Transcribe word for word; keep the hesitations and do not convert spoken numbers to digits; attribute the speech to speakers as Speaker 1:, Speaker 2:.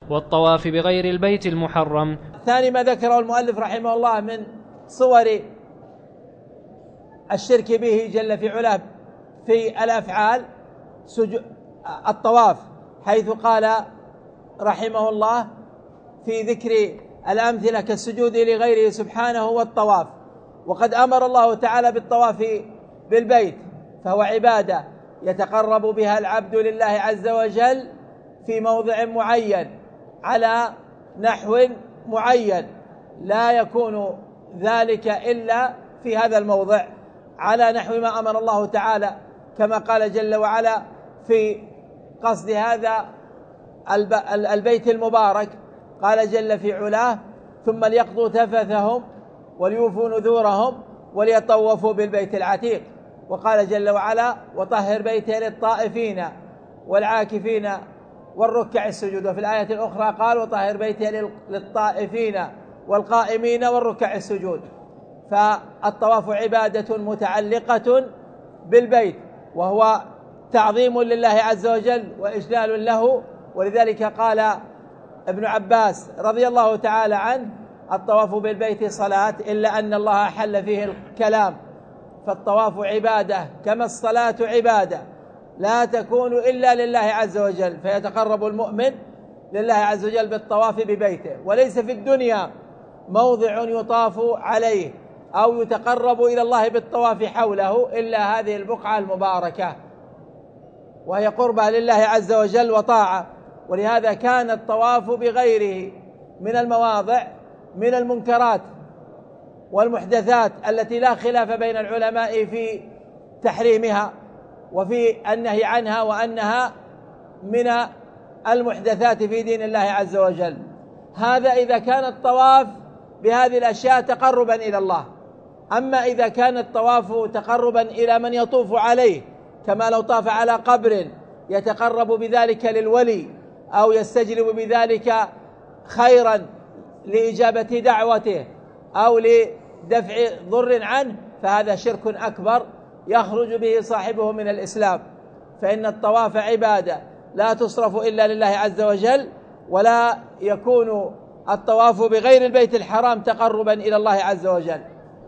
Speaker 1: والطواف بغير البيت المحرم.
Speaker 2: ثاني ما ذكره المؤلف رحمه الله من صور الشرك به جل في علاه في الأفعال الطواف، حيث قال رحمه الله في ذكر الأمثلة كالسجود لغيره سبحانه والطواف. وقد أمر الله تعالى بالطواف بالبيت، فهو عبادة يتقرب بها العبد لله عز وجل في موضع معين على نحو معين، لا يكون ذلك إلا في هذا الموضع على نحو ما أمر الله تعالى، كما قال جل وعلا في قصد هذا البيت المبارك، قال جل في علاه: ثم ليقضوا تفثهم وليوفوا نذورهم وليطوفوا بالبيت العتيق. وقال جل وعلا: وطهر بيتي للطائفين والعاكفين والركع السجود. وفي الآية الأخرى قال: وطهر بيتي للطائفين والقائمين والركع السجود. فالطواف عبادة متعلقة بالبيت، وهو تعظيم لله عز وجل وإجلال له. ولذلك قال ابن عباس رضي الله تعالى عنه: الطواف بالبيت صلاة إلا أن الله حل فيه الكلام. فالطواف عبادة كما الصلاة عبادة لا تكون إلا لله عز وجل، فيتقرب المؤمن لله عز وجل بالطواف ببيته. وليس في الدنيا موضع يطاف عليه أو يتقرب إلى الله بالطواف حوله إلا هذه البقعة المباركة، وهي قربة لله عز وجل وطاعة. ولهذا كان الطواف بغيره من المواضع من المنكرات والمحدثات التي لا خلاف بين العلماء في تحريمها وفي النهي عنها، وأنها من المحدثات في دين الله عز وجل. هذا إذا كان الطواف بهذه الأشياء تقربا إلى الله. أما إذا كان الطواف تقربا إلى من يطوف عليه، كما لو طاف على قبر يتقرب بذلك للولي أو يستجلب بذلك خيرا لإجابة دعوته أو لدفع ضر عنه، فهذا شرك أكبر يخرج به صاحبه من الإسلام. فإن الطواف عبادة لا تصرف إلا لله عز وجل، ولا يكون الطواف بغير البيت الحرام تقربا إلى الله عز وجل.